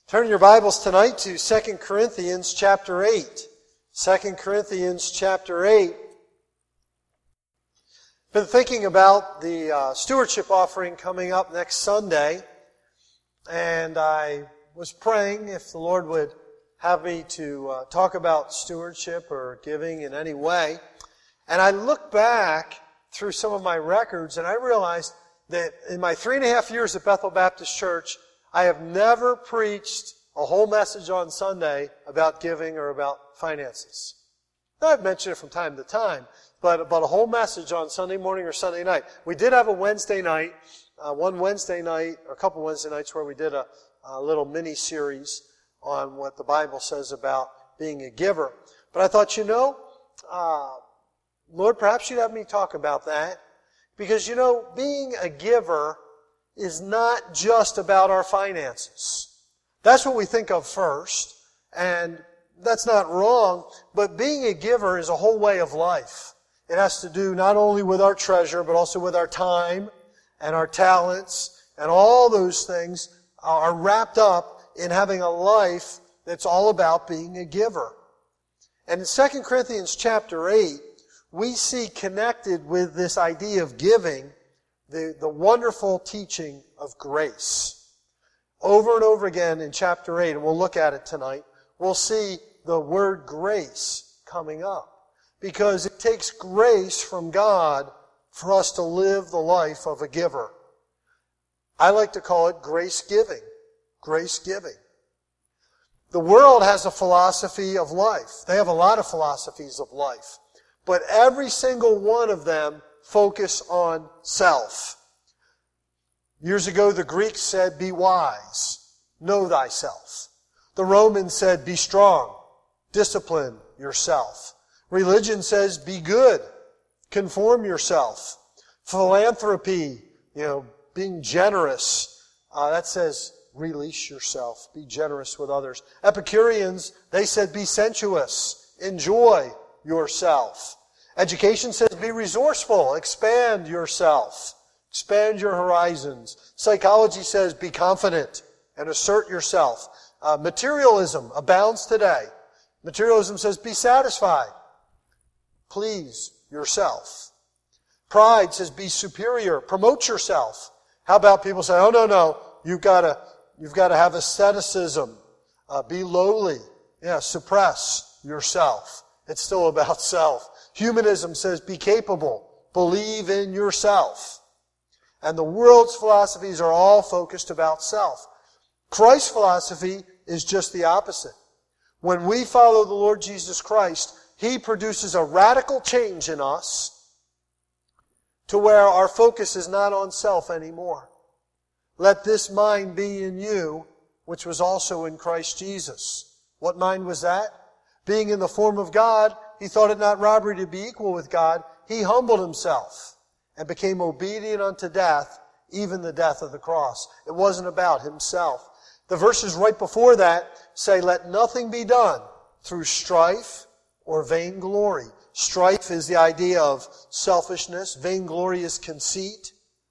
Turn your Bibles tonight to 2 Corinthians chapter 8. 2 Corinthians chapter 8. Been thinking about the stewardship offering coming up next Sunday, and I was praying if the Lord would have me to talk about stewardship or giving in any way. And I looked back through some of my records, and I realized that in my 3.5 years at Bethel Baptist Church, I have never preached a whole message on Sunday about giving or about finances. Now, I've mentioned it from time to time, but a whole message on Sunday morning or Sunday night. We did have a Wednesday night, one Wednesday night, or a couple Wednesday nights where we did a little mini-series on what the Bible says about being a giver. But I thought, Lord, perhaps you'd have me talk about that. Because, being a giver is not just about our finances. That's what we think of first, and that's not wrong, but being a giver is a whole way of life. It has to do not only with our treasure, but also with our time and our talents, and all those things are wrapped up in having a life that's all about being a giver. And in 2 Corinthians chapter 8, we see connected with this idea of giving the wonderful teaching of grace. Over and over again in chapter 8, and we'll look at it tonight, we'll see the word grace coming up. Because it takes grace from God for us to live the life of a giver. I like to call it grace giving. Grace giving. The world has a philosophy of life. They have a lot of philosophies of life. But every single one of them focus on self. Years ago, the Greeks said, be wise, know thyself. The Romans said, be strong, discipline yourself. Religion says, be good, conform yourself. Philanthropy, being generous, that says, release yourself, be generous with others. Epicureans, they said, be sensuous, enjoy yourself. Education says be resourceful, expand yourself, expand your horizons. Psychology says be confident and assert yourself. Materialism abounds today. Materialism says be satisfied, please yourself. Pride says be superior, promote yourself. How about people say, oh no, you've got to have asceticism, be lowly, suppress yourself. It's still about self. Humanism says be capable, believe in yourself. And the world's philosophies are all focused about self. Christ's philosophy is just the opposite. When we follow the Lord Jesus Christ, He produces a radical change in us to where our focus is not on self anymore. Let this mind be in you, which was also in Christ Jesus. What mind was that? Being in the form of God, He thought it not robbery to be equal with God. He humbled Himself and became obedient unto death, even the death of the cross. It wasn't about Himself. The verses right before that say, let nothing be done through strife or vainglory. Strife is the idea of selfishness. Vainglory is conceit.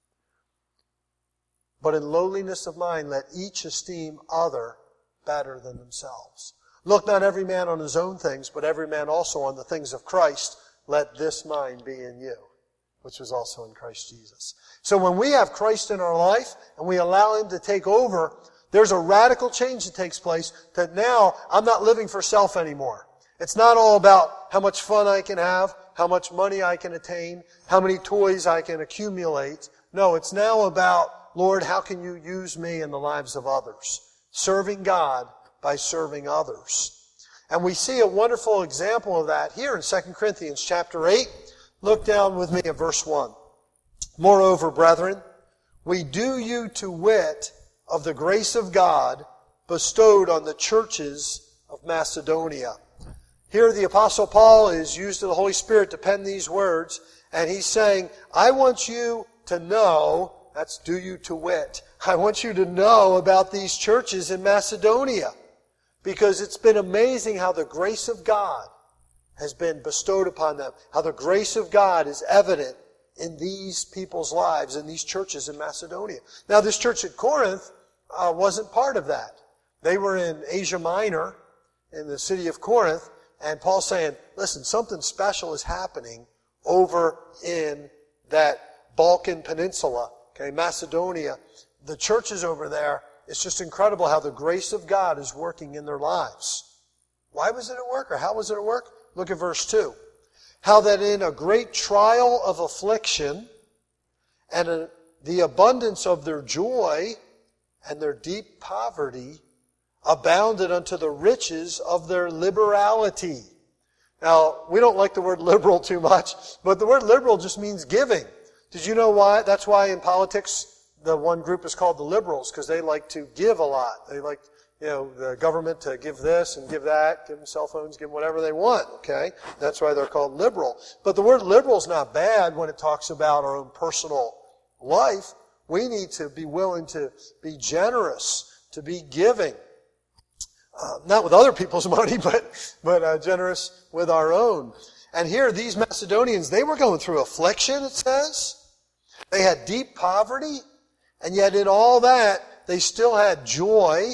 But in lowliness of mind, let each esteem other better than themselves. Look not every man on his own things, but every man also on the things of Christ. Let this mind be in you, which was also in Christ Jesus. So when we have Christ in our life and we allow Him to take over, there's a radical change that takes place that now I'm not living for self anymore. It's not all about how much fun I can have, how much money I can attain, how many toys I can accumulate. No, it's now about, Lord, how can you use me in the lives of others? Serving God by serving others. And we see a wonderful example of that here in 2 Corinthians chapter 8. Look down with me at verse 1. Moreover, brethren, we do you to wit of the grace of God bestowed on the churches of Macedonia. Here the Apostle Paul is used to the Holy Spirit to pen these words, and he's saying, I want you to know, that's do you to wit, I want you to know about these churches in Macedonia. Because it's been amazing how the grace of God has been bestowed upon them. How the grace of God is evident in these people's lives, in these churches in Macedonia. Now, this church at Corinth wasn't part of that. They were in Asia Minor, in the city of Corinth, and Paul's saying, listen, something special is happening over in that Balkan Peninsula, okay, Macedonia. The churches over there, it's just incredible how the grace of God is working in their lives. Why was it at work, or how was it at work? Look at verse 2. How that in a great trial of affliction and the abundance of their joy and their deep poverty abounded unto the riches of their liberality. Now, we don't like the word liberal too much, but the word liberal just means giving. Did you know why? That's why in politics, the one group is called the liberals, because they like to give a lot. They like, the government to give this and give that, give them cell phones, give them whatever they want, okay? That's why they're called liberal. But the word liberal is not bad when it talks about our own personal life. We need to be willing to be generous, to be giving. Not with other people's money, but generous with our own. And here, these Macedonians, they were going through affliction, it says. They had deep poverty, and yet in all that, they still had joy,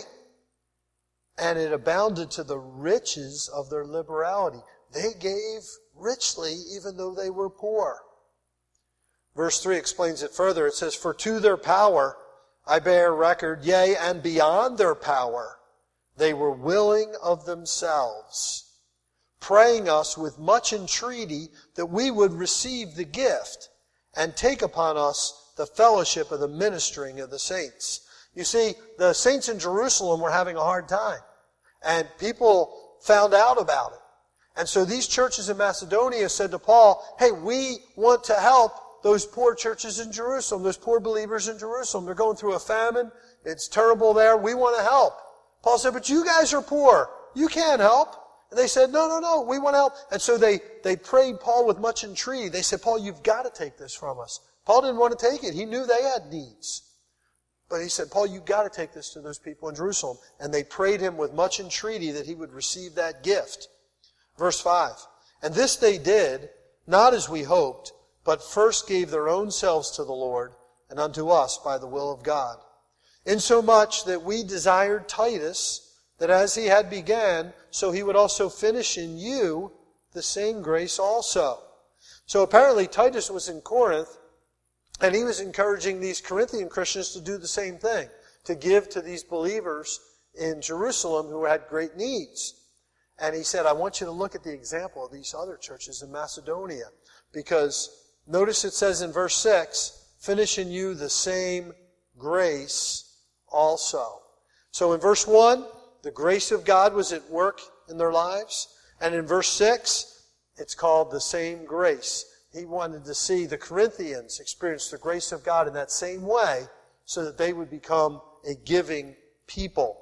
and it abounded to the riches of their liberality. They gave richly, even though they were poor. Verse 3 explains it further. It says, for to their power I bear record, yea, and beyond their power, they were willing of themselves, praying us with much entreaty that we would receive the gift and take upon us the fellowship of the ministering of the saints. You see, the saints in Jerusalem were having a hard time, and people found out about it. And so these churches in Macedonia said to Paul, hey, we want to help those poor churches in Jerusalem, those poor believers in Jerusalem. They're going through a famine. It's terrible there. We want to help. Paul said, but you guys are poor. You can't help. And they said, no, we want to help. And so they prayed Paul with much entreaty. They said, Paul, you've got to take this from us. Paul didn't want to take it. He knew they had needs. But he said, Paul, you've got to take this to those people in Jerusalem. And they prayed him with much entreaty that he would receive that gift. Verse 5. And this they did, not as we hoped, but first gave their own selves to the Lord and unto us by the will of God. Insomuch that we desired Titus, that as he had began, so he would also finish in you the same grace also. So apparently Titus was in Corinth, and he was encouraging these Corinthian Christians to do the same thing, to give to these believers in Jerusalem who had great needs. And he said, I want you to look at the example of these other churches in Macedonia, because notice it says in verse 6, finish in you the same grace also. So in verse 1, the grace of God was at work in their lives. And in verse 6, it's called the same grace. He wanted to see the Corinthians experience the grace of God in that same way so that they would become a giving people.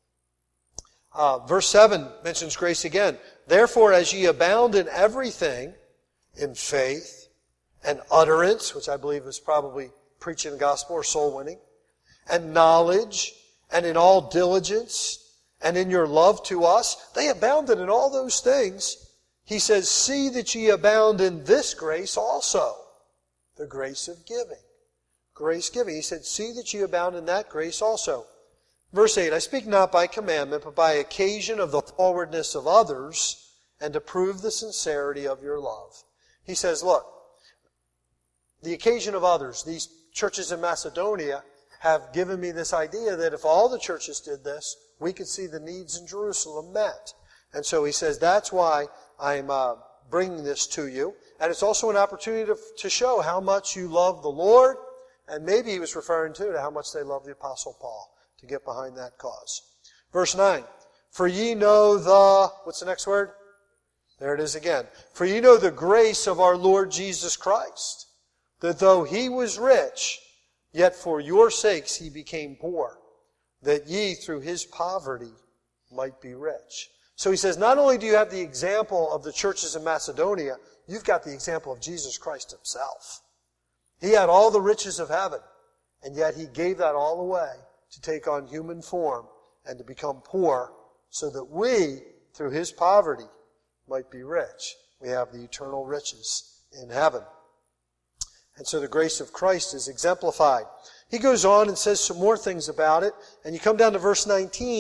Verse 7 mentions grace again. Therefore, as ye abound in everything, in faith and utterance, which I believe is probably preaching the gospel or soul winning, and knowledge, and in all diligence, and in your love to us. They abounded in all those things. He says, see that ye abound in this grace also. The grace of giving. Grace giving. He said, see that ye abound in that grace also. Verse 8, I speak not by commandment, but by occasion of the forwardness of others, and to prove the sincerity of your love. He says, look, the occasion of others, these churches in Macedonia, have given me this idea that if all the churches did this, we could see the needs in Jerusalem met. And so he says, that's why I'm bringing this to you. And it's also an opportunity to show how much you love the Lord. And maybe he was referring to how much they love the Apostle Paul, to get behind that cause. Verse 9, for ye know what's the next word? There it is again. For ye know the grace of our Lord Jesus Christ, that though he was rich, yet for your sakes he became poor, that ye through his poverty might be rich. So he says, not only do you have the example of the churches in Macedonia, you've got the example of Jesus Christ himself. He had all the riches of heaven, and yet he gave that all away to take on human form and to become poor so that we, through his poverty, might be rich. We have the eternal riches in heaven. And so the grace of Christ is exemplified. He goes on and says some more things about it. And you come down to verse 19,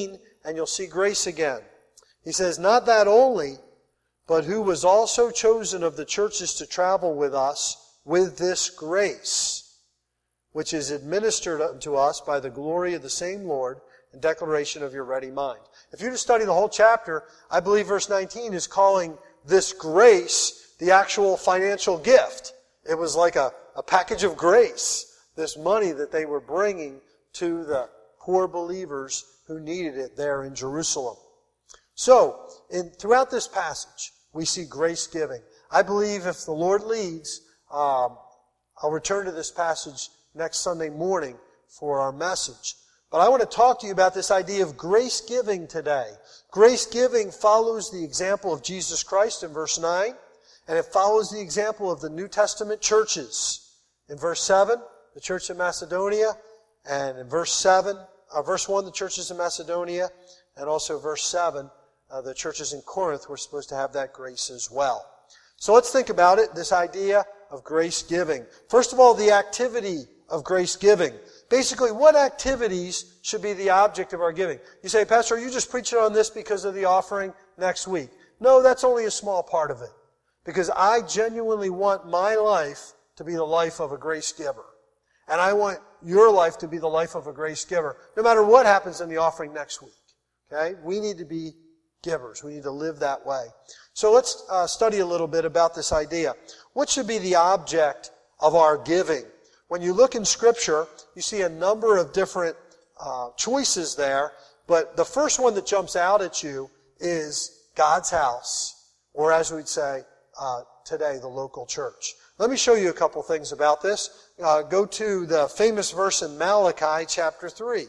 and you'll see grace again. He says, not that only, but who was also chosen of the churches to travel with us with this grace, which is administered unto us by the glory of the same Lord and declaration of your ready mind. If you just study the whole chapter, I believe verse 19 is calling this grace the actual financial gift. It was like a package of grace, this money that they were bringing to the poor believers who needed it there in Jerusalem. So, throughout this passage, we see grace giving. I believe if the Lord leads, I'll return to this passage next Sunday morning for our message. But I want to talk to you about this idea of grace giving today. Grace giving follows the example of Jesus Christ in verse 9, and it follows the example of the New Testament churches. In verse 7, the church in Macedonia, and in verse 1, the churches in Macedonia, and also verse 7, the churches in Corinth were supposed to have that grace as well. So let's think about it, this idea of grace giving. First of all, the activity of grace giving. Basically, what activities should be the object of our giving? You say, Pastor, are you just preaching on this because of the offering next week? No, that's only a small part of it. Because I genuinely want my life to be the life of a grace giver. And I want your life to be the life of a grace giver, no matter what happens in the offering next week. Okay? We need to be givers. We need to live that way. So let's study a little bit about this idea. What should be the object of our giving? When you look in Scripture, you see a number of different choices there, but the first one that jumps out at you is God's house, or as we'd say today, the local church. Let me show you a couple things about this. Go to the famous verse in Malachi chapter 3.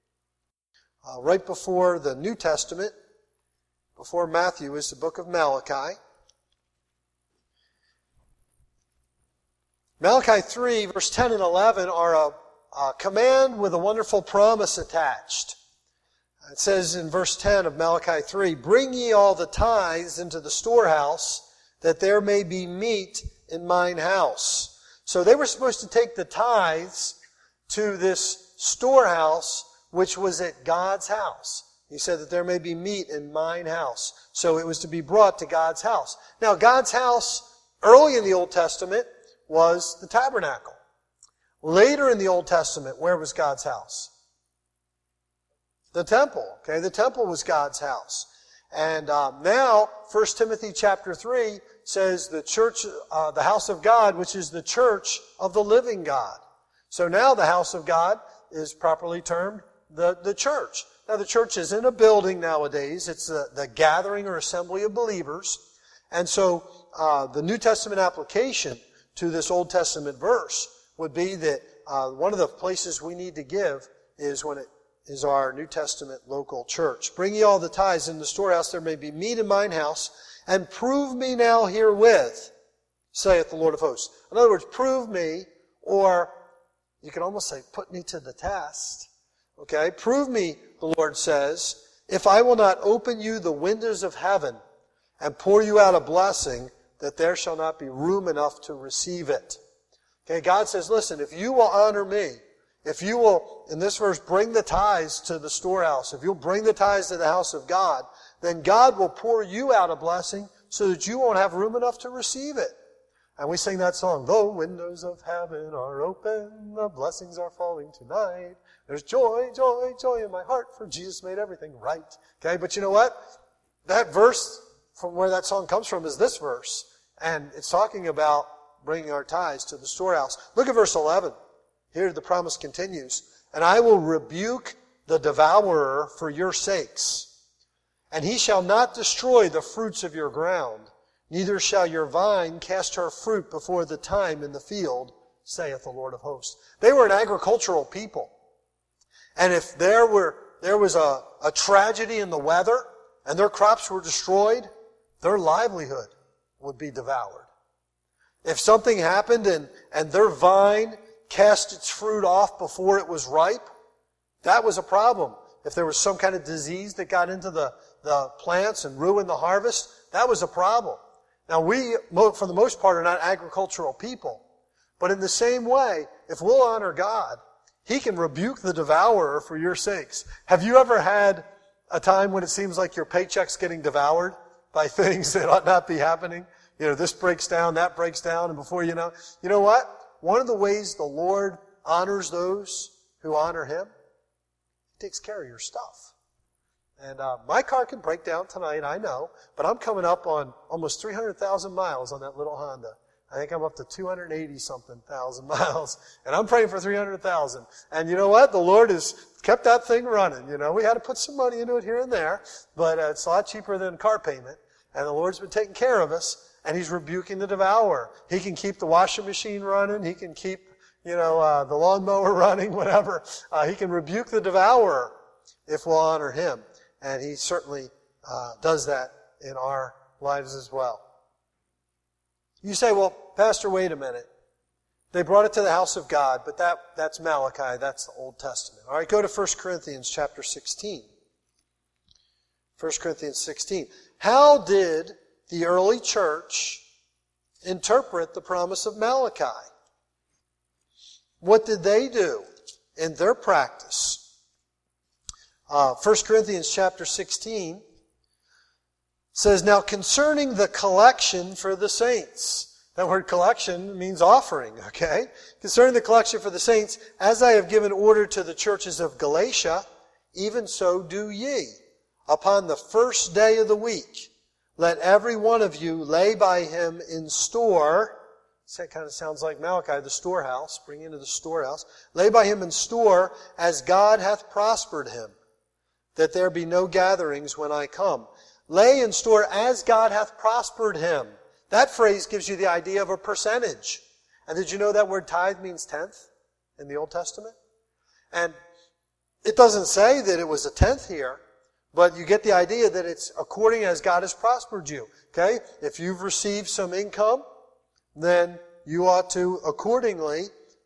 Right before the New Testament, before Matthew, is the book of Malachi. Malachi 3, verse 10 and 11 are a command with a wonderful promise attached. It says in verse 10 of Malachi 3, bring ye all the tithes into the storehouse, that there may be meat in mine house. So they were supposed to take the tithes to this storehouse, which was at God's house. He said that there may be meat in mine house. So it was to be brought to God's house. Now, God's house, early in the Old Testament, was the tabernacle. Later in the Old Testament, where was God's house? The temple. Okay, the temple was God's house. And now, 1 Timothy chapter 3 says the church, the house of God, which is the church of the living God. So now the house of God is properly termed the church. Now the church isn't a building nowadays. It's the gathering or assembly of believers. And so the New Testament application to this Old Testament verse would be that one of the places we need to give is when it is our New Testament local church. Bring ye all the tithes in the storehouse, there may be meat in mine house, and prove me now herewith, saith the Lord of hosts. In other words, prove me, or you could almost say, put me to the test. Okay? Prove me, the Lord says, if I will not open you the windows of heaven and pour you out a blessing, that there shall not be room enough to receive it. Okay, God says, listen, if you will honor me, if you will, in this verse, bring the tithes to the storehouse, if you'll bring the tithes to the house of God, then God will pour you out a blessing so that you won't have room enough to receive it. And we sing that song, the windows of heaven are open, the blessings are falling tonight. There's joy, joy, joy in my heart, for Jesus made everything right. Okay, but you know what? That verse, from where that song comes from, is this verse. And it's talking about bringing our tithes to the storehouse. Look at verse 11. Here the promise continues. And I will rebuke the devourer for your sakes. And he shall not destroy the fruits of your ground. Neither shall your vine cast her fruit before the time in the field, saith the Lord of hosts. They were an agricultural people. And if there was a tragedy in the weather and their crops were destroyed, their livelihood would be devoured. If something happened and their vine cast its fruit off before it was ripe, that was a problem. If there was some kind of disease that got into the plants and ruined the harvest, that was a problem. Now we, for the most part, are not agricultural people. But in the same way, if we'll honor God, He can rebuke the devourer for your sakes. Have you ever had a time when it seems like your paycheck's getting devoured by things that ought not be happening? This breaks down, that breaks down, and before you know what? One of the ways the Lord honors those who honor Him, He takes care of your stuff. And my car can break down tonight, I know, but I'm coming up on almost 300,000 miles on that little Honda. I think I'm up to 280-something thousand miles, and I'm praying for 300,000. And you know what? The Lord has kept that thing running. We had to put some money into it here and there, but it's a lot cheaper than car payment. And the Lord's been taking care of us, and He's rebuking the devourer. He can keep the washing machine running. He can keep, the lawnmower running, whatever. He can rebuke the devourer if we'll honor Him. And He certainly does that in our lives as well. You say, well, Pastor, wait a minute. They brought it to the house of God, but that's Malachi. That's the Old Testament. All right, go to 1 Corinthians chapter 16. 1 Corinthians 16. How did the early church interpret the promise of Malachi? What did they do in their practice? 1 Corinthians chapter 16 says, now concerning the collection for the saints. That word collection means offering, okay? Concerning the collection for the saints, as I have given order to the churches of Galatia, even so do ye. Upon the first day of the week, let every one of you lay by him in store. That kind of sounds like Malachi, the storehouse. Bring into the storehouse. Lay by him in store as God hath prospered him, that there be no gatherings when I come. Lay in store as God hath prospered him. That phrase gives you the idea of a percentage. And did you know that word tithe means tenth in the Old Testament? And it doesn't say that it was a tenth here, but you get the idea that it's according as God has prospered you. Okay? If you've received some income, then you ought to accordingly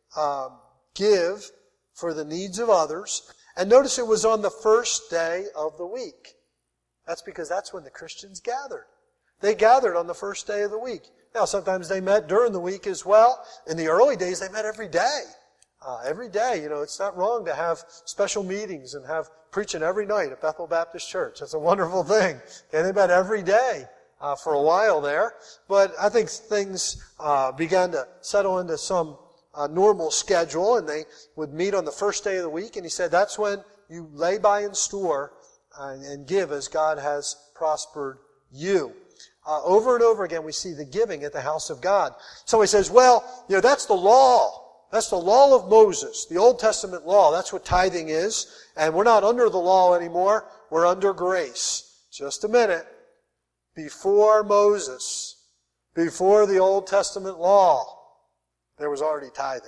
give for the needs of others. And notice it was on the first day of the week. That's because that's when the Christians gathered. They gathered on the first day of the week. Now, sometimes they met during the week as well. In the early days, they met every day. Every day, it's not wrong to have special meetings and have preaching every night at Bethel Baptist Church. That's a wonderful thing. And they met every day for a while there. But I think things began to settle into some normal schedule, and they would meet on the first day of the week. And he said that's when you lay by in store and give as God has prospered you. Over and over again, we see the giving at the house of God. Somebody says, well, that's the law. That's the law of Moses, the Old Testament law. That's what tithing is. And we're not under the law anymore. We're under grace. Just a minute. Before Moses, before the Old Testament law, there was already tithing.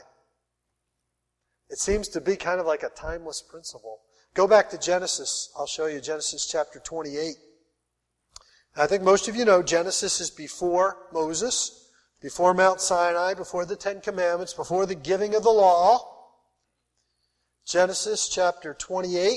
It seems to be kind of like a timeless principle. Go back to Genesis. I'll show you Genesis chapter 28. I think most of you know Genesis is before Moses, before Mount Sinai, before the Ten Commandments, before the giving of the law. Genesis chapter 28.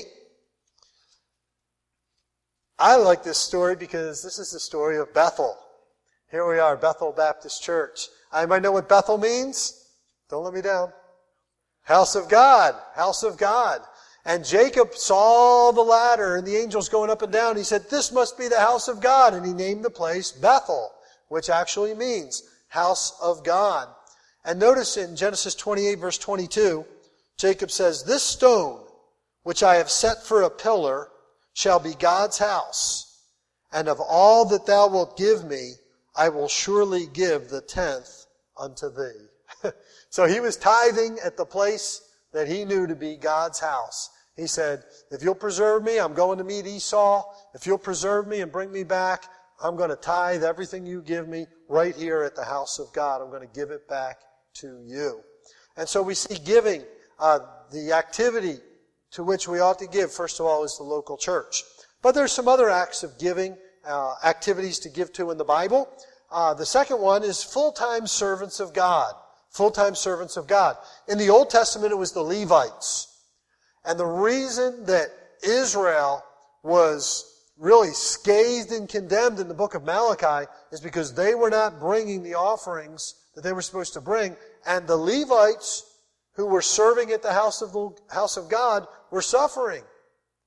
I like this story because this is the story of Bethel. Here we are, Bethel Baptist Church. Anybody know what Bethel means? Don't let me down. House of God. House of God. And Jacob saw the ladder and the angels going up and down. He said, this must be the house of God. And he named the place Bethel, which actually means house of God. And notice in Genesis 28 verse 22, Jacob says, this stone, which I have set for a pillar, shall be God's house. And of all that thou wilt give me, I will surely give the tenth unto thee. So he was tithing at the place that he knew to be God's house. He said, if you'll preserve me, I'm going to meet Esau. If you'll preserve me and bring me back, I'm going to tithe everything you give me right here at the house of God. I'm going to give it back to you. And so we see giving, the activity to which we ought to give, first of all, is the local church. But there's some other acts of giving, activities to give to in the Bible. The second one is full-time servants of God. Full-time servants of God. In the Old Testament, it was the Levites. And the reason that Israel was really scathed and condemned in the book of Malachi is because they were not bringing the offerings that they were supposed to bring. And the Levites who were serving at the house of God were suffering.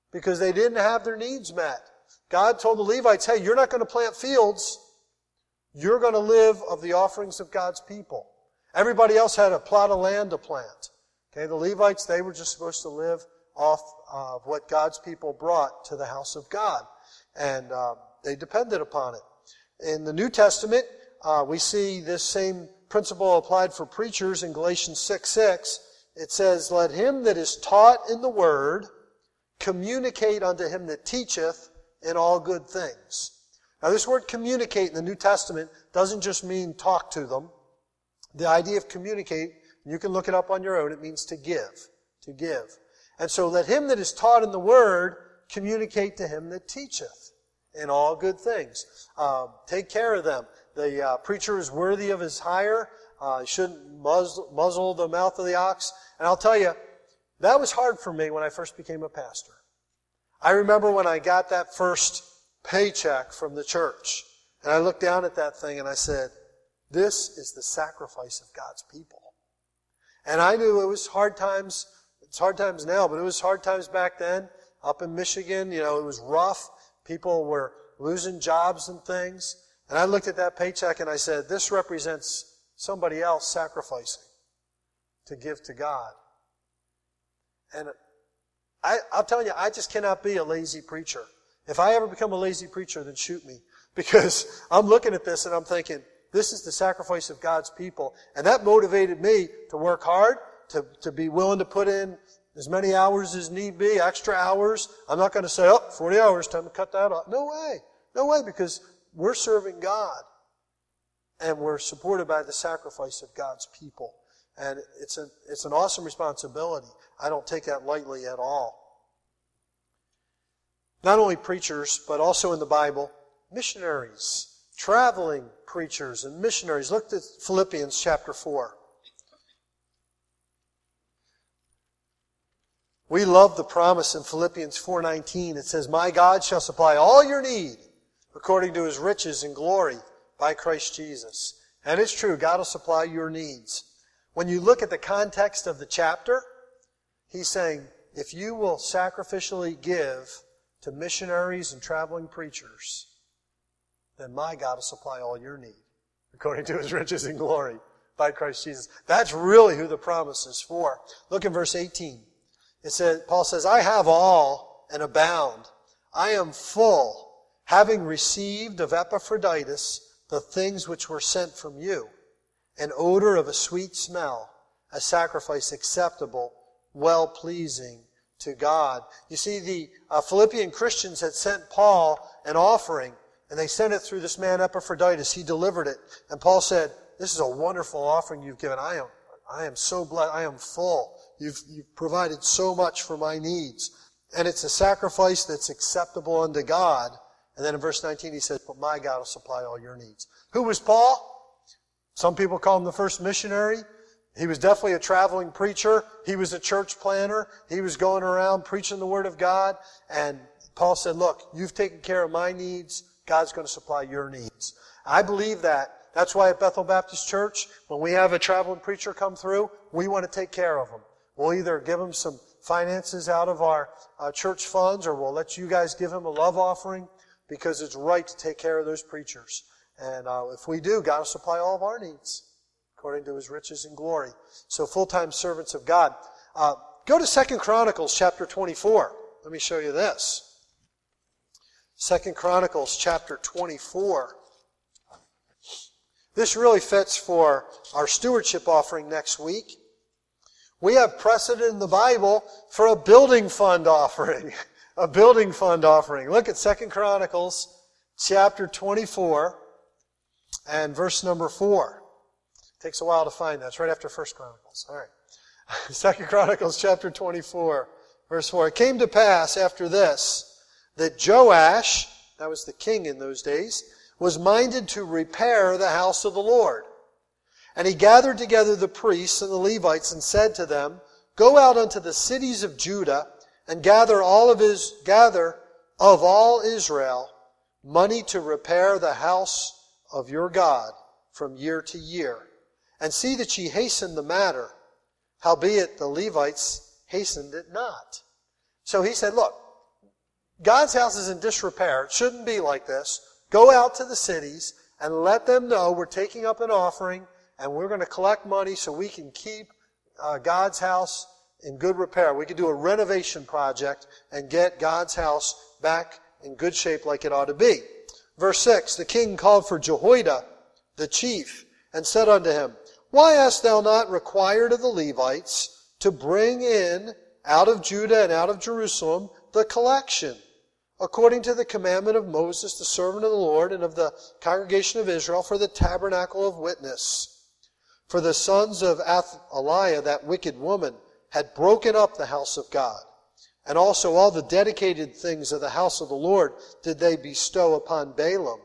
because they didn't have their needs met. God told the Levites, hey, you're not going to plant fields. You're going to live of the offerings of God's people. Everybody else had a plot of land to plant. Okay, the Levites, they were just supposed to live off of what God's people brought to the house of God. And they depended upon it. In the New Testament, we see this same principle applied for preachers in Galatians 6:6. It says, let him that is taught in the word communicate unto him that teacheth in all good things. Now this word communicate in the New Testament doesn't just mean talk to them. The idea of communicate, you can look it up on your own, it means to give. To give. And so let him that is taught in the word communicate to him that teacheth in all good things. Take care of them. The preacher is worthy of his hire. He shouldn't muzzle the mouth of the ox. And I'll tell you, that was hard for me when I first became a pastor. I remember when I got that first paycheck from the church, and I looked down at that thing and I said, this is the sacrifice of God's people. And I knew it was hard times. It's hard times now, but it was hard times back then. Up in Michigan, it was rough. People were losing jobs and things. And I looked at that paycheck and I said, this represents somebody else sacrificing to give to God. And I'm telling you, I just cannot be a lazy preacher. If I ever become a lazy preacher, then shoot me. Because I'm looking at this and I'm thinking, this is the sacrifice of God's people. And that motivated me to work hard, to be willing to put in as many hours as need be, extra hours. I'm not going to say, 40 hours, time to cut that off. No way. No way, because we're serving God. And we're supported by the sacrifice of God's people. And it's an awesome responsibility. I don't take that lightly at all. Not only preachers, but also in the Bible, missionaries, traveling preachers and missionaries. Look at Philippians chapter 4. We love the promise in Philippians 4:19. It says, my God shall supply all your need according to His riches and glory by Christ Jesus. And it's true, God will supply your needs. When you look at the context of the chapter, He's saying, if you will sacrificially give to missionaries and traveling preachers, then my God will supply all your need according to His riches and glory by Christ Jesus. That's really who the promise is for. Look in verse 18. Paul says, I have all and abound. I am full, having received of Epaphroditus the things which were sent from you, an odor of a sweet smell, a sacrifice acceptable, well-pleasing to God. You see, the Philippian Christians had sent Paul an offering, and they sent it through this man Epaphroditus. He delivered it. And Paul said, this is a wonderful offering you've given. I am so blessed. I am full. You've provided so much for my needs. And it's a sacrifice that's acceptable unto God. And then in verse 19 he says, but my God will supply all your needs. Who was Paul? Some people call him the first missionary. He was definitely a traveling preacher. He was a church planner. He was going around preaching the Word of God. And Paul said, look, you've taken care of my needs. God's going to supply your needs. I believe that. That's why at Bethel Baptist Church, when we have a traveling preacher come through, we want to take care of them. We'll either give them some finances out of our church funds, or we'll let you guys give them a love offering, because it's right to take care of those preachers. And if we do, God will supply all of our needs according to His riches and glory. So full-time servants of God. Go to 2 Chronicles chapter 24. Let me show you this. 2 Chronicles chapter 24. This really fits for our stewardship offering next week. We have precedent in the Bible for a building fund offering. A building fund offering. Look at 2 Chronicles chapter 24 and verse number 4. It takes a while to find that. It's right after 1 Chronicles. All right. 2 Chronicles chapter 24, verse 4. It came to pass after this that Joash, that was the king in those days, was minded to repair the house of the Lord. And he gathered together the priests and the Levites and said to them, go out unto the cities of Judah and gather of all Israel money to repair the house of your God from year to year, and see that ye hasten the matter. Howbeit the Levites hastened it not. So he said, look, God's house is in disrepair. It shouldn't be like this. Go out to the cities and let them know we're taking up an offering and we're going to collect money so we can keep God's house in good repair. We could do a renovation project and get God's house back in good shape like it ought to be. Verse 6, the king called for Jehoiada, the chief, and said unto him, Why hast thou not required of the Levites to bring in out of Judah and out of Jerusalem the collection, according to the commandment of Moses, the servant of the Lord, and of the congregation of Israel, for the tabernacle of witness? For the sons of Athaliah, that wicked woman, had broken up the house of God. And also all the dedicated things of the house of the Lord did they bestow upon Balaam.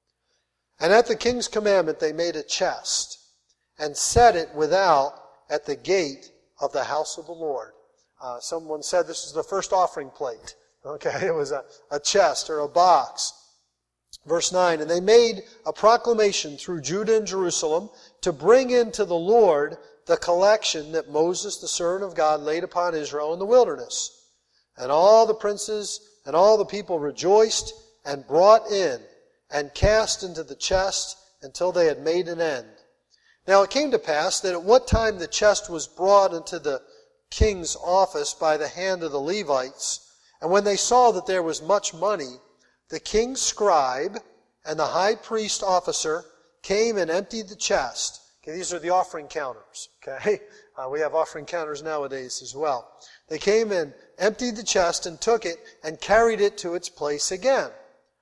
And at the king's commandment they made a chest, and set it without at the gate of the house of the Lord. Someone said this is the first offering plate. Okay, it was a chest or a box. Verse 9, and they made a proclamation through Judah and Jerusalem to bring into the Lord the collection that Moses, the servant of God, laid upon Israel in the wilderness. And all the princes and all the people rejoiced and brought in and cast into the chest until they had made an end. Now it came to pass that at what time the chest was brought into the king's office by the hand of the Levites, and when they saw that there was much money, the king's scribe and the high priest officer came and emptied the chest. Okay, these are the offering counters. Okay, we have offering counters nowadays as well. They came and emptied the chest and took it and carried it to its place again.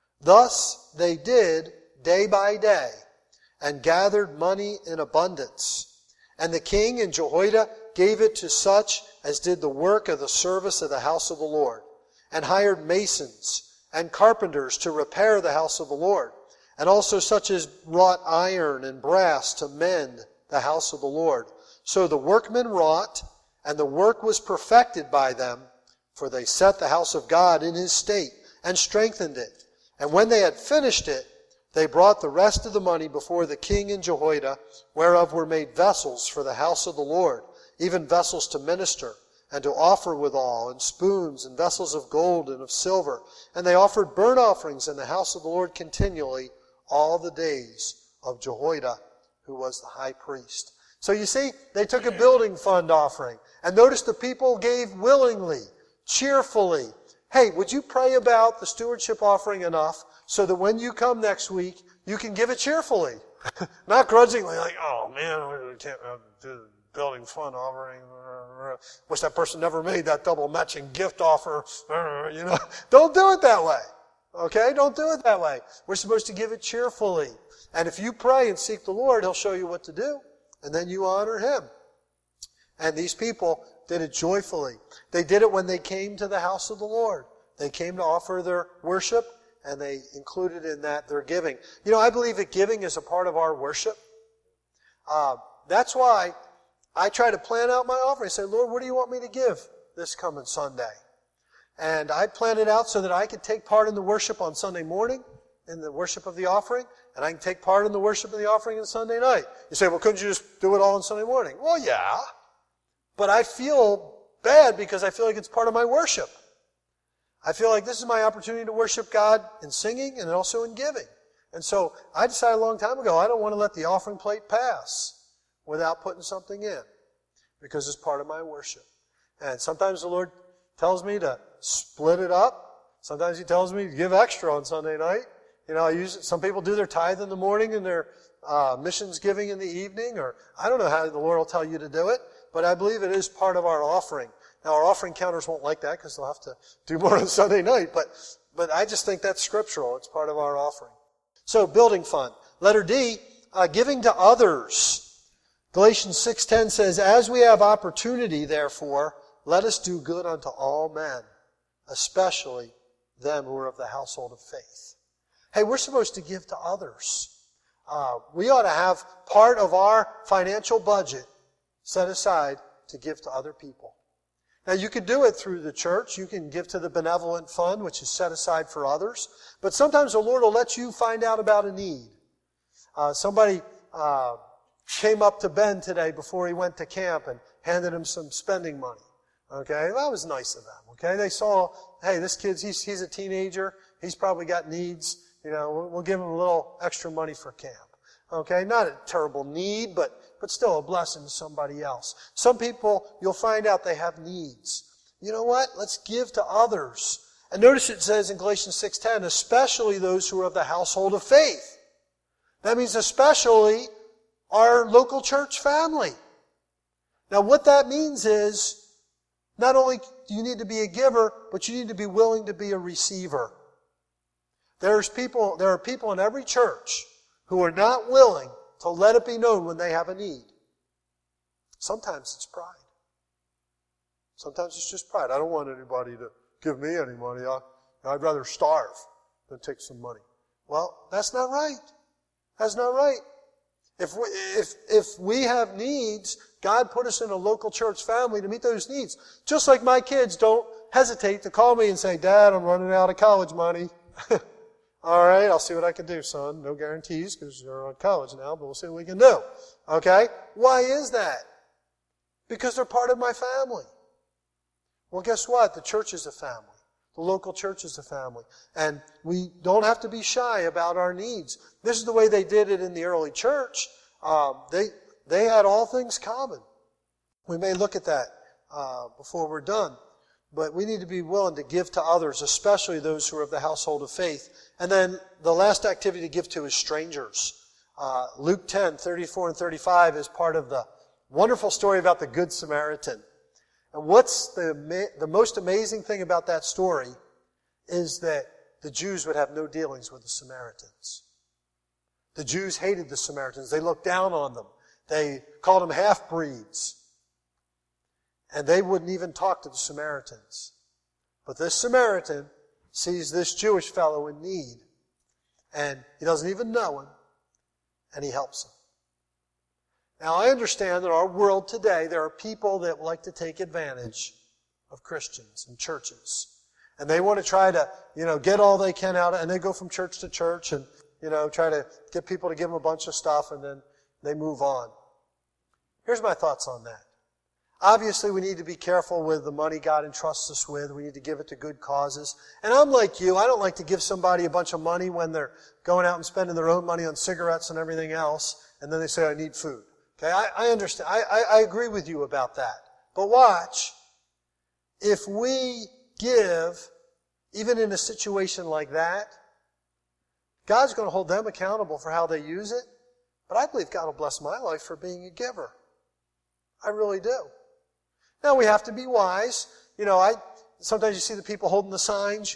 Thus they did day by day and gathered money in abundance. And the king and Jehoiada gave it to such as did the work of the service of the house of the Lord, and hired masons and carpenters to repair the house of the Lord, and also such as wrought iron and brass to mend the house of the Lord. So the workmen wrought, and the work was perfected by them, for they set the house of God in his state, and strengthened it. And when they had finished it, they brought the rest of the money before the king and Jehoiada, whereof were made vessels for the house of the Lord, even vessels to minister, and to offer withal, and spoons, and vessels of gold and of silver. And they offered burnt offerings in the house of the Lord continually all the days of Jehoiada, who was the high priest. So you see, they took a building fund offering. And notice the people gave willingly, cheerfully. Hey, would you pray about the stewardship offering enough so that when you come next week, you can give it cheerfully? Not grudgingly, like, oh man, we can't do the building fund offering. Wish that person never made that double matching gift offer. You know, don't do it that way. Okay? Don't do it that way. We're supposed to give it cheerfully. And if you pray and seek the Lord, He'll show you what to do. And then you honor Him. And these people did it joyfully. They did it when they came to the house of the Lord. They came to offer their worship, and they included in that their giving. You know, I believe that giving is a part of our worship. That's why I try to plan out my offering. I say, Lord, what do you want me to give this coming Sunday? And I plan it out so that I can take part in the worship on Sunday morning, in the worship of the offering, and I can take part in the worship of the offering on Sunday night. You say, well, couldn't you just do it all on Sunday morning? Well, yeah. But I feel bad because I feel like it's part of my worship. I feel like this is my opportunity to worship God in singing and also in giving. And so I decided a long time ago, I don't want to let the offering plate pass without putting something in, because it's part of my worship. And sometimes the Lord tells me to split it up. Sometimes He tells me to give extra on Sunday night. You know, some people do their tithe in the morning and their missions giving in the evening, or I don't know how the Lord will tell you to do it, but I believe it is part of our offering. Now, our offering counters won't like that because they'll have to do more on Sunday night, but I just think that's scriptural. It's part of our offering. So, building fund. Letter D, giving to others. Galatians 6:10 says, as we have opportunity, therefore, let us do good unto all men, especially them who are of the household of faith. Hey, we're supposed to give to others. We ought to have part of our financial budget set aside to give to other people. Now, you could do it through the church. You can give to the benevolent fund, which is set aside for others. But sometimes the Lord will let you find out about a need. Somebody came up to Ben today before he went to camp and handed him some spending money. Okay, that was nice of them. Okay, they saw, hey, this kid's, he's a teenager. He's probably got needs. We'll give him a little extra money for camp. Okay, not a terrible need, but still a blessing to somebody else. Some people, you'll find out they have needs. You know what? Let's give to others. And notice it says in Galatians 6:10, especially those who are of the household of faith. That means especially our local church family. Now what that means is, not only do you need to be a giver, but you need to be willing to be a receiver. There are people in every church who are not willing to let it be known when they have a need. Sometimes it's pride. Sometimes it's just pride. I don't want anybody to give me any money. I'd rather starve than take some money. Well, that's not right. That's not right. If we have needs, God put us in a local church family to meet those needs. Just like my kids don't hesitate to call me and say, Dad, I'm running out of college money. All right, I'll see what I can do, son. No guarantees because you're on college now, but we'll see what we can do. Okay? Why is that? Because they're part of my family. Well, guess what? The church is a family. The local church is a family. And we don't have to be shy about our needs. This is the way they did it in the early church. They had all things common. We may look at that before we're done. But we need to be willing to give to others, especially those who are of the household of faith. And then the last activity to give to is strangers. Luke 10:34 and 35 is part of the wonderful story about the Good Samaritan. And what's the most amazing thing about that story is that the Jews would have no dealings with the Samaritans. The Jews hated the Samaritans. They looked down on them. They called them half-breeds. And they wouldn't even talk to the Samaritans. But this Samaritan sees this Jewish fellow in need. And he doesn't even know him. And he helps him. Now I understand that in our world today, there are people that like to take advantage of Christians and churches. And they want to try to, get all they can out of it. And they go from church to church and, try to get people to give them a bunch of stuff and then they move on. Here's my thoughts on that. Obviously, we need to be careful with the money God entrusts us with. We need to give it to good causes. And I'm like you. I don't like to give somebody a bunch of money when they're going out and spending their own money on cigarettes and everything else, and then they say, I need food. Okay, I understand. I agree with you about that. But watch. If we give, even in a situation like that, God's going to hold them accountable for how they use it. But I believe God will bless my life for being a giver. I really do. Now, we have to be wise. Sometimes you see the people holding the signs,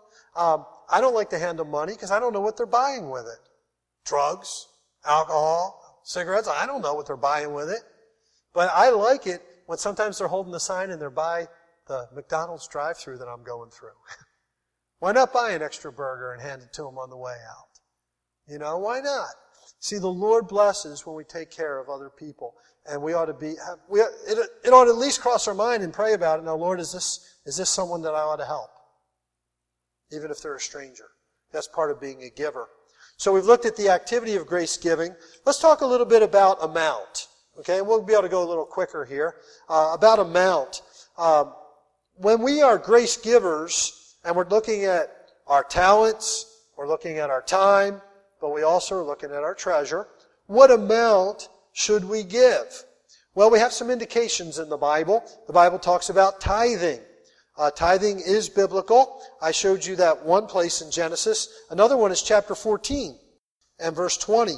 I don't like to hand them money because I don't know what they're buying with it. Drugs, alcohol, cigarettes, I don't know what they're buying with it. But I like it when sometimes they're holding the sign and they're by the McDonald's drive-thru that I'm going through. Why not buy an extra burger and hand it to them on the way out? Why not? See, the Lord blesses when we take care of other people. And we ought to be, it ought to at least cross our mind and pray about it. Now, Lord, is this someone that I ought to help? Even if they're a stranger. That's part of being a giver. So we've looked at the activity of grace giving. Let's talk a little bit about amount. Okay, we'll be able to go a little quicker here. About amount. When we are grace givers, and we're looking at our talents, we're looking at our time, but we also are looking at our treasure, what amount should we give? Well, we have some indications in the Bible. The Bible talks about tithing. Tithing is biblical. I showed you that one place in Genesis. Another one is chapter 14 and verse 20.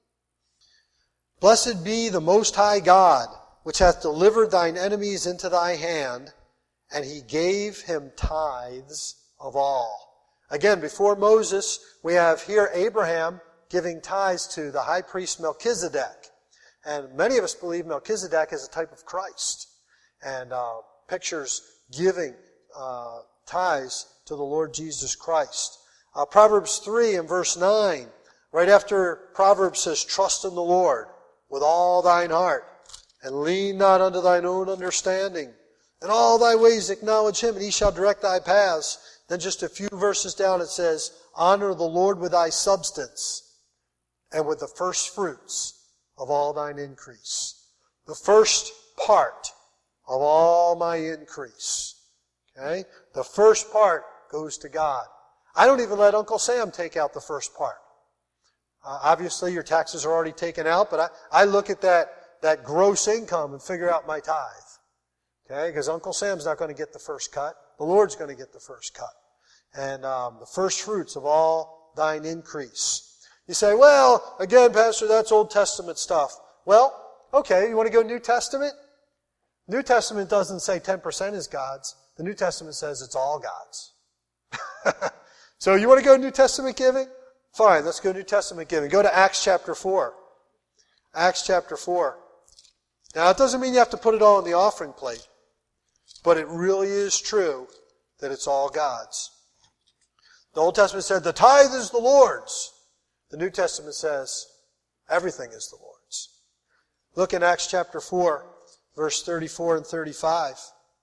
Blessed be the Most High God, which hath delivered thine enemies into thy hand, and he gave him tithes of all. Again, before Moses, we have here Abraham giving tithes to the high priest Melchizedek. And many of us believe Melchizedek is a type of Christ and pictures giving tithes to the Lord Jesus Christ. Proverbs 3 and verse 9, right after Proverbs says, trust in the Lord with all thine heart and lean not unto thine own understanding. In all thy ways acknowledge him and he shall direct thy paths. Then just a few verses down it says, honor the Lord with thy substance and with the first fruits of all thine increase. The first part of all my increase. Okay? The first part goes to God. I don't even let Uncle Sam take out the first part. Obviously, your taxes are already taken out, but I look at that gross income and figure out my tithe. Okay? Because Uncle Sam's not going to get the first cut. The Lord's going to get the first cut. And the first fruits of all thine increase. You say, well, again, Pastor, that's Old Testament stuff. Well, okay, you want to go New Testament? New Testament doesn't say 10% is God's. The New Testament says it's all God's. So you want to go New Testament giving? Fine, let's go New Testament giving. Go to Acts chapter 4. Acts chapter 4. Now, it doesn't mean you have to put it all in the offering plate, but it really is true that it's all God's. The Old Testament said the tithe is the Lord's. The New Testament says everything is the Lord's. Look in Acts chapter 4, verse 34 and 35.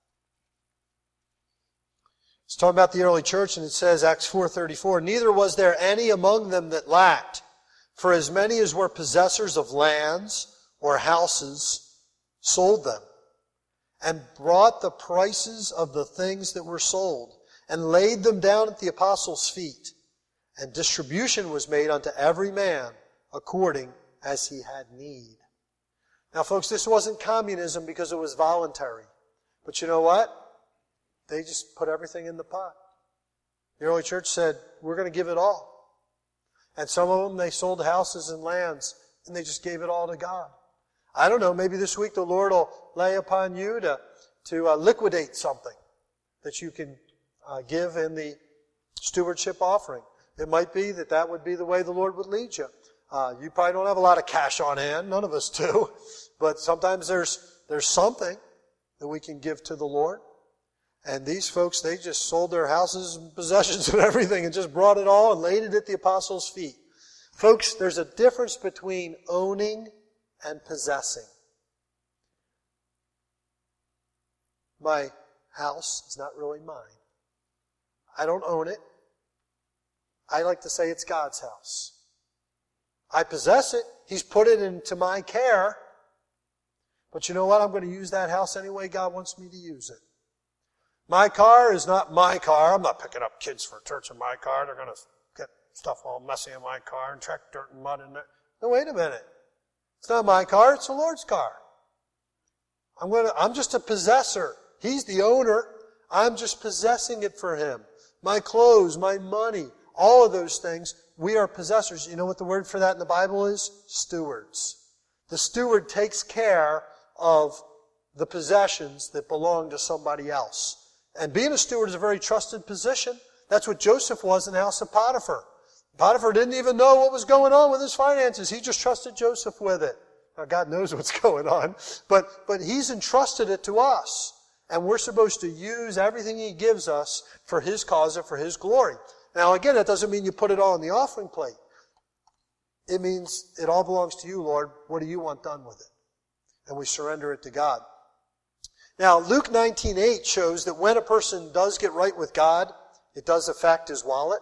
It's talking about the early church, and it says, Acts 4:34, neither was there any among them that lacked, for as many as were possessors of lands or houses sold them, and brought the prices of the things that were sold, and laid them down at the apostles' feet. And distribution was made unto every man according as he had need. Now, folks, this wasn't communism because it was voluntary. But you know what? They just put everything in the pot. The early church said, we're going to give it all. And some of them, they sold houses and lands, and they just gave it all to God. I don't know, maybe this week the Lord will lay upon you to liquidate something that you can give in the stewardship offering. It might be that would be the way the Lord would lead you. You probably don't have a lot of cash on hand. None of us do. But sometimes there's something that we can give to the Lord. And these folks, they just sold their houses and possessions and everything and just brought it all and laid it at the apostles' feet. Folks, there's a difference between owning and possessing. My house is not really mine. I don't own it. I like to say it's God's house. I possess it. He's put it into my care. But you know what? I'm going to use that house any way God wants me to use it. My car is not my car. I'm not picking up kids for church in my car. They're going to get stuff all messy in my car and track dirt and mud in there. No, wait a minute. It's not my car. It's the Lord's car. I'm just a possessor. He's the owner. I'm just possessing it for Him. My clothes, my money, all of those things, we are possessors. You know what the word for that in the Bible is? Stewards. The steward takes care of the possessions that belong to somebody else. And being a steward is a very trusted position. That's what Joseph was in the house of Potiphar. Potiphar didn't even know what was going on with his finances. He just trusted Joseph with it. Now, God knows what's going on. But He's entrusted it to us. And we're supposed to use everything He gives us for His cause and for His glory. Now, again, that doesn't mean you put it all in the offering plate. It means it all belongs to you, Lord. What do you want done with it? And we surrender it to God. Now, Luke 19:8 shows that when a person does get right with God, it does affect his wallet.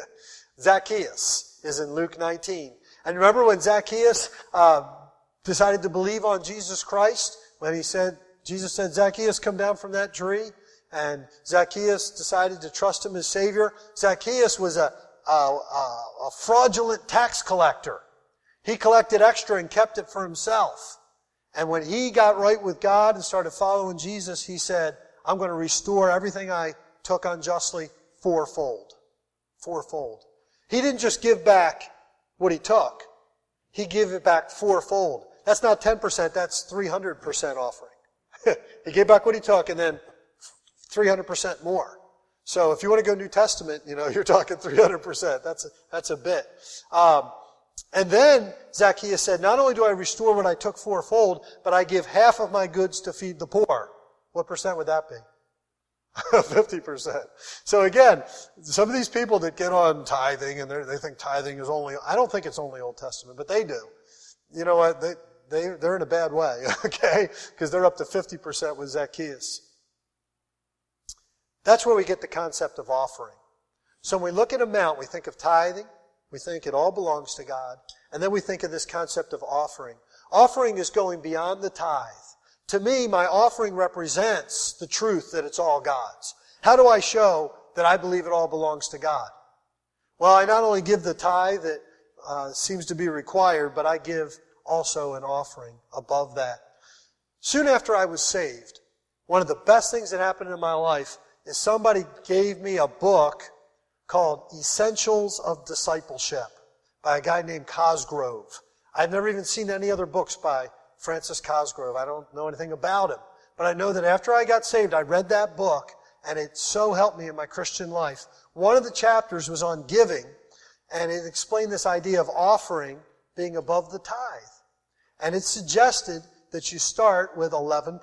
Zacchaeus is in Luke 19. And remember when Zacchaeus decided to believe on Jesus Christ? When Jesus said, Zacchaeus, come down from that tree. And Zacchaeus decided to trust Him as Savior. Zacchaeus was a fraudulent tax collector. He collected extra and kept it for himself. And when he got right with God and started following Jesus, he said, I'm going to restore everything I took unjustly fourfold. Fourfold. He didn't just give back what he took. He gave it back fourfold. That's not 10%, that's 300% offering. He gave back what he took and then 300% more. So if you want to go New Testament, you're talking 300%. That's a bit. And then Zacchaeus said, not only do I restore what I took fourfold, but I give half of my goods to feed the poor. What percent would that be? 50%. So again, some of these people that get on tithing and they think tithing is I don't think it's only Old Testament, but they do. You know what? They're in a bad way, okay? Because they're up to 50% with Zacchaeus. That's where we get the concept of offering. So when we look at amount, we think of tithing. We think it all belongs to God. And then we think of this concept of offering. Offering is going beyond the tithe To me, my offering represents the truth that it's all God's. How do I show that I believe it all belongs to God? Well, I not only give the tithe that seems to be required, but I give also an offering above that. Soon after I was saved, one of the best things that happened in my life is somebody gave me a book called Essentials of Discipleship by a guy named Cosgrove. I've never even seen any other books by Francis Cosgrove. I don't know anything about him. But I know that after I got saved, I read that book, and it so helped me in my Christian life. One of the chapters was on giving, and it explained this idea of offering being above the tithe. And it suggested that you start with 11%.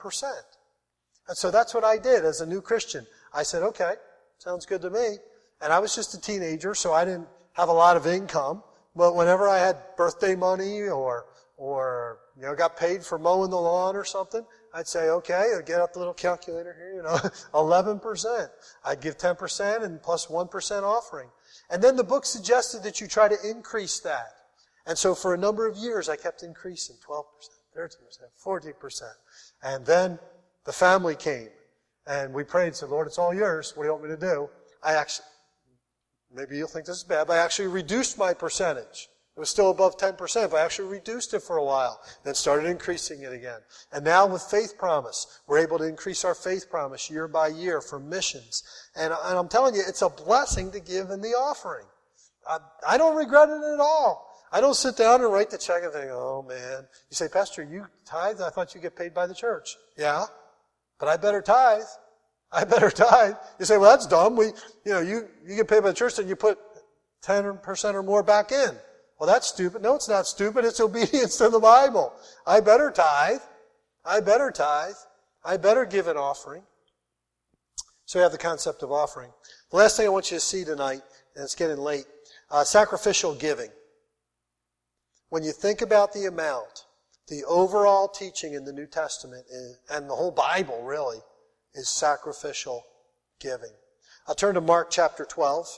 And so that's what I did as a new Christian. I said, okay, sounds good to me. And I was just a teenager, so I didn't have a lot of income. But whenever I had birthday money or got paid for mowing the lawn or something, I'd say, okay, I'd get out the little calculator here, 11%. I'd give 10% and plus 1% offering. And then the book suggested that you try to increase that. And so for a number of years, I kept increasing 12%, 13%, 14%. And then the family came, and we prayed and said, Lord, it's all yours. What do you want me to do? Maybe you'll think this is bad, but I actually reduced my percentage. It was still above 10%, but I actually reduced it for a while, then started increasing it again. And now with Faith Promise, we're able to increase our Faith Promise year by year for missions. And I'm telling you, it's a blessing to give in the offering. I don't regret it at all. I don't sit down and write the check and think, oh man. You say, Pastor, you tithe? I thought you get paid by the church. Yeah, but I better tithe. I better tithe. You say, well, that's dumb. You get paid by the church and you put 10% or more back in. Well, that's stupid. No, it's not stupid. It's obedience to the Bible. I better tithe. I better tithe. I better give an offering. So we have the concept of offering. The last thing I want you to see tonight, and it's getting late, sacrificial giving. When you think about the amount, the overall teaching in the New Testament, and the whole Bible really, is sacrificial giving. I'll turn to Mark chapter 12.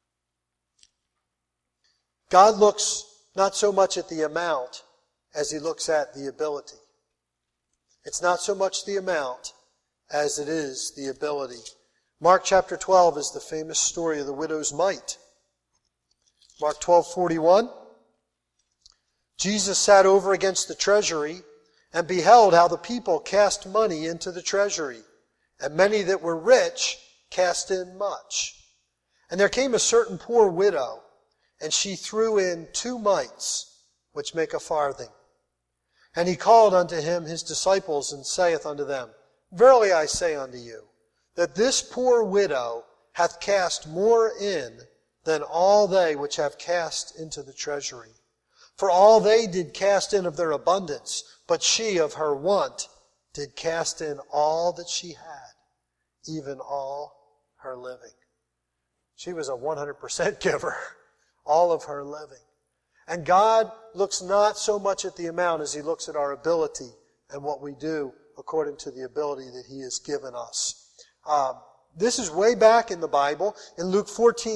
God looks not so much at the amount as He looks at the ability. It's not so much the amount as it is the ability. Mark chapter 12 is the famous story of the widow's mite. Mark 12:41. Jesus sat over against the treasury and beheld how the people cast money into the treasury, and many that were rich cast in much. And there came a certain poor widow, and she threw in 2 mites, which make a farthing. And he called unto him his disciples, and saith unto them, Verily I say unto you, that this poor widow hath cast more in than all they which have cast into the treasury. For all they did cast in of their abundance, but she of her want did cast in all that she had, even all her living. She was a 100% giver. All of her living. And God looks not so much at the amount as He looks at our ability and what we do according to the ability that He has given us. This is way back in the Bible. In Leviticus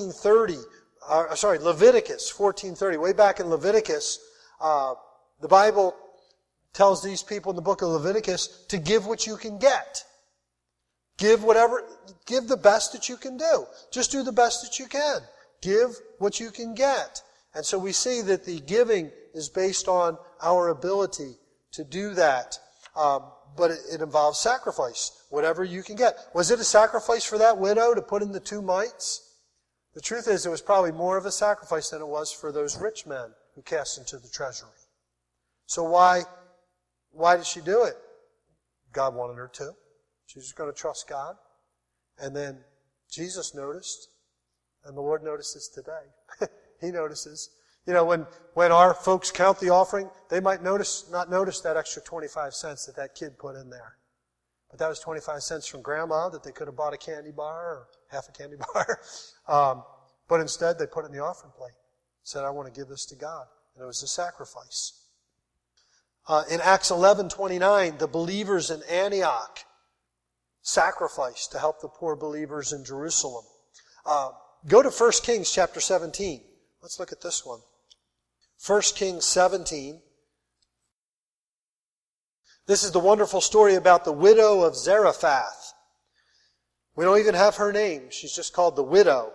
14:30. Way back in Leviticus, the Bible tells these people in the book of Leviticus to give what you can get. Give the best that you can do. Just do the best that you can. Give what you can get. And so we see that the giving is based on our ability to do that. But it involves sacrifice. Whatever you can get. Was it a sacrifice for that widow to put in the 2 mites? The truth is it was probably more of a sacrifice than it was for those rich men who cast into the treasury. So why did she do it? God wanted her to. She was going to trust God. And then Jesus noticed. And the Lord notices today. He notices. When our folks count the offering, they might not notice that extra 25 cents that kid put in there. But that was 25 cents from Grandma that they could have bought a candy bar or half a candy bar. But instead, they put it in the offering plate. Said, I want to give this to God. And it was a sacrifice. In Acts 11:29, the believers in Antioch sacrificed to help the poor believers in Jerusalem. Go to 1 Kings chapter 17. Let's look at this one. 1 Kings 17. This is the wonderful story about the widow of Zarephath. We don't even have her name. She's just called the widow.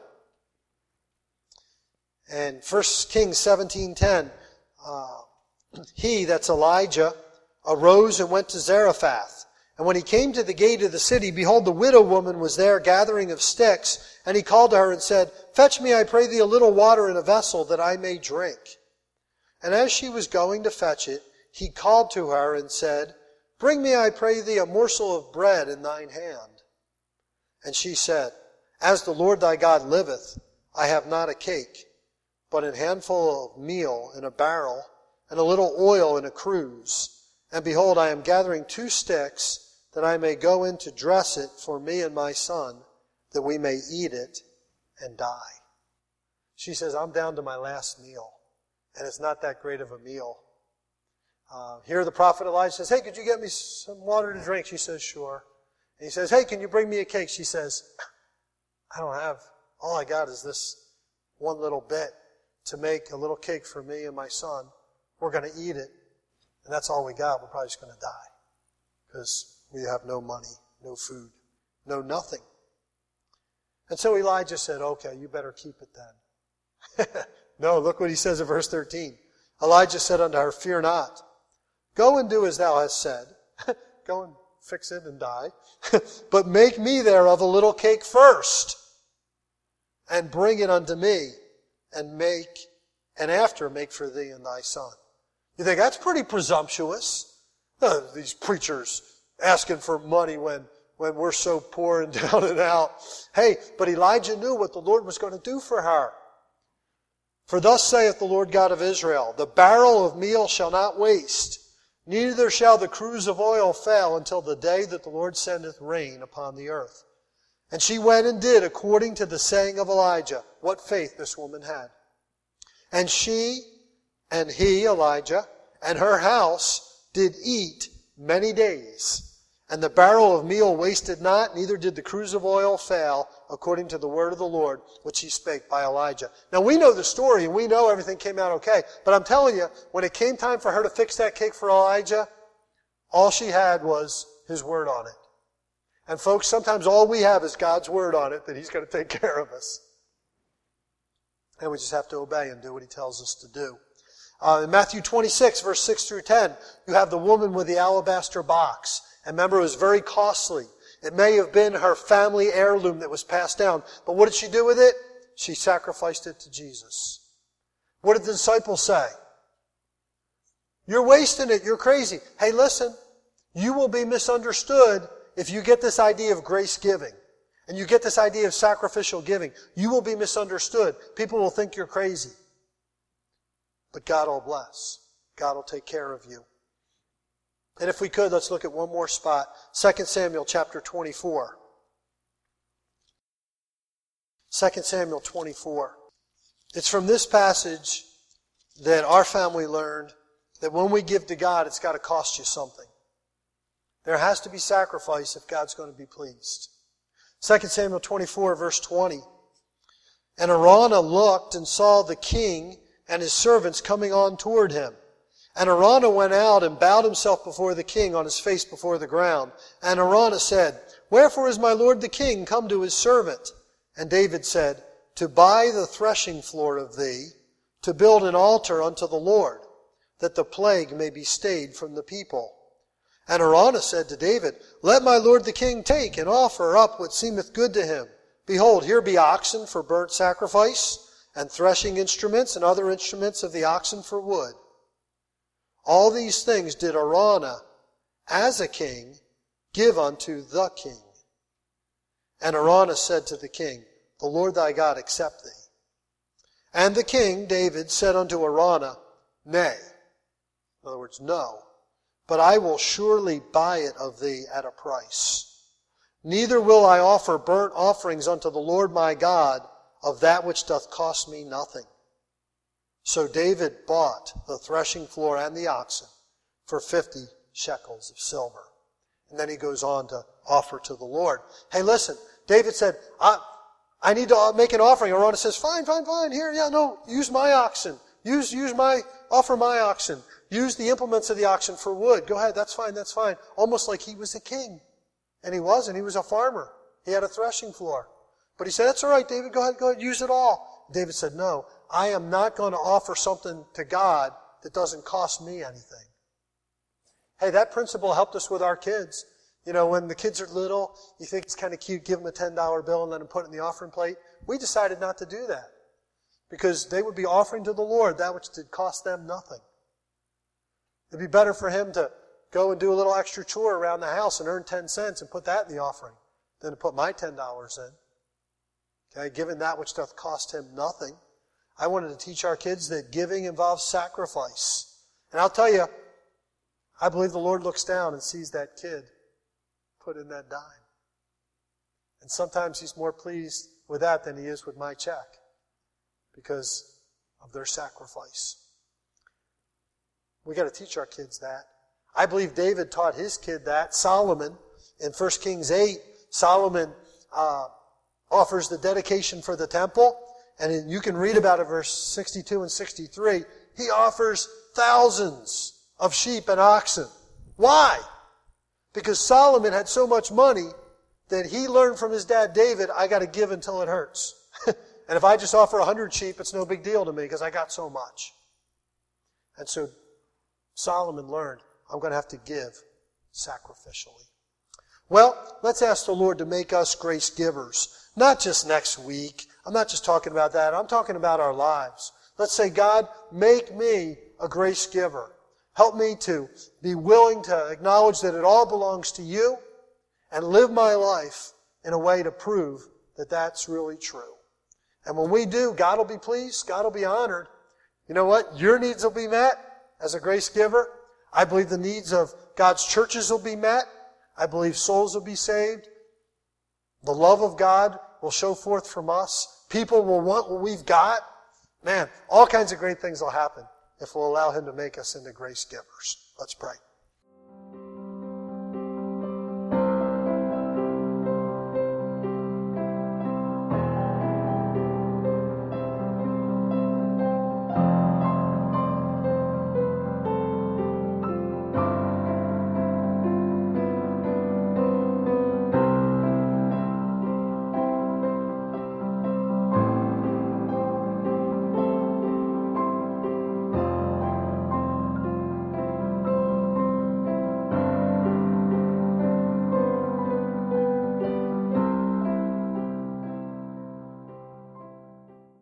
And 1 Kings 17:10, he, that's Elijah, arose and went to Zarephath. And when he came to the gate of the city, behold, the widow woman was there gathering of sticks. And he called to her and said, Fetch me, I pray thee, a little water in a vessel that I may drink. And as she was going to fetch it, he called to her and said, Bring me, I pray thee, a morsel of bread in thine hand. And she said, As the Lord thy God liveth, I have not a cake, but an handful of meal in a barrel, and a little oil in a cruse. And behold, I am gathering 2 sticks, that I may go in to dress it for me and my son, that we may eat it and die. She says, I'm down to my last meal, and it's not that great of a meal. Here the prophet Elijah says, Hey, could you get me some water to drink? She says, Sure. And he says, Hey, can you bring me a cake? She says, I don't have, all I got is this one little bit to make a little cake for me and my son. We're going to eat it, and that's all we got. We're probably just going to die because we have no money, no food, no nothing. And so Elijah said, Okay, you better keep it then. No, look what he says in verse 13. Elijah said unto her, Fear not. Go and do as thou hast said. Go and fix it and die. But make me thereof a little cake first, and bring it unto me, and after make for thee and thy son. You think that's pretty presumptuous? These preachers asking for money when we're so poor and down and out. Hey, but Elijah knew what the Lord was going to do for her. For thus saith the Lord God of Israel, The barrel of meal shall not waste, neither shall the cruse of oil fail until the day that the Lord sendeth rain upon the earth. And she went and did according to the saying of Elijah. What faith this woman had. And she and he, Elijah, and her house did eat many days. And the barrel of meal wasted not, neither did the cruse of oil fail, according to the word of the Lord, which he spake by Elijah. Now we know the story, and we know everything came out okay. But I'm telling you, when it came time for her to fix that cake for Elijah, all she had was his word on it. And folks, sometimes all we have is God's word on it, that he's going to take care of us. And we just have to obey and do what he tells us to do. In Matthew 26, verse 6 through 10, you have the woman with the alabaster box. And remember, it was very costly. It may have been her family heirloom that was passed down. But what did she do with it? She sacrificed it to Jesus. What did the disciples say? You're wasting it. You're crazy. Hey, listen. You will be misunderstood if you get this idea of grace giving. And you get this idea of sacrificial giving. You will be misunderstood. People will think you're crazy. But God will bless. God will take care of you. And if we could, let's look at one more spot. 2 Samuel chapter 24. 2 Samuel 24. It's from this passage that our family learned that when we give to God, it's got to cost you something. There has to be sacrifice if God's going to be pleased. 2 Samuel 24, verse 20. And Araunah looked and saw the king and his servants coming on toward him. And Araunah went out and bowed himself before the king on his face before the ground. And Araunah said, Wherefore is my lord the king come to his servant? And David said, To buy the threshing floor of thee, to build an altar unto the Lord, that the plague may be stayed from the people. And Araunah said to David, Let my lord the king take and offer up what seemeth good to him. Behold, here be oxen for burnt sacrifice, and threshing instruments and other instruments of the oxen for wood. All these things did Araunah, as a king, give unto the king. And Araunah said to the king, The Lord thy God accept thee. And the king, David, said unto Araunah, Nay. In other words, no. But I will surely buy it of thee at a price. Neither will I offer burnt offerings unto the Lord my God of that which doth cost me nothing. So David bought the threshing floor and the oxen for 50 shekels of silver. And then he goes on to offer to the Lord. Hey, listen, David said, I need to make an offering. Araunah says, fine, here, use my oxen. Offer my oxen. use the implements of the oxen for wood. Go ahead, that's fine, that's fine. Almost like he was a king. And he wasn't. He was a farmer. He had a threshing floor. But he said, that's all right, David, go ahead, use it all. David said, no, I am not going to offer something to God that doesn't cost me anything. Hey, that principle helped us with our kids. You know, when the kids are little, you think it's kind of cute, give them a $10 bill and let them put it in the offering plate. We decided not to do that because they would be offering to the Lord that which did cost them nothing. It'd be better for him to go and do a little extra chore around the house and earn 10 cents and put that in the offering than to put my $10 in. Okay, giving that which doth cost him nothing. I wanted to teach our kids that giving involves sacrifice. And I'll tell you, I believe the Lord looks down and sees that kid put in that dime. And sometimes He's more pleased with that than He is with my check because of their sacrifice. We got to teach our kids that. I believe David taught his kid that. Solomon, in 1 Kings 8, Solomon offers the dedication for the temple. And you can read about it, verse 62 and 63. He offers thousands of sheep and oxen. Why? Because Solomon had so much money that he learned from his dad David, I got to give until it hurts. And if I just offer 100 sheep, it's no big deal to me because I got so much. And so Solomon learned, I'm going to have to give sacrificially. Well, let's ask the Lord to make us grace givers. Not just next week. I'm not just talking about that. I'm talking about our lives. Let's say, God, make me a grace giver. Help me to be willing to acknowledge that it all belongs to You and live my life in a way to prove that that's really true. And when we do, God will be pleased. God will be honored. You know what? Your needs will be met as a grace giver. I believe the needs of God's churches will be met. I believe souls will be saved. The love of God will show forth from us. People will want what we've got. Man, all kinds of great things will happen if we'll allow Him to make us into grace givers. Let's pray.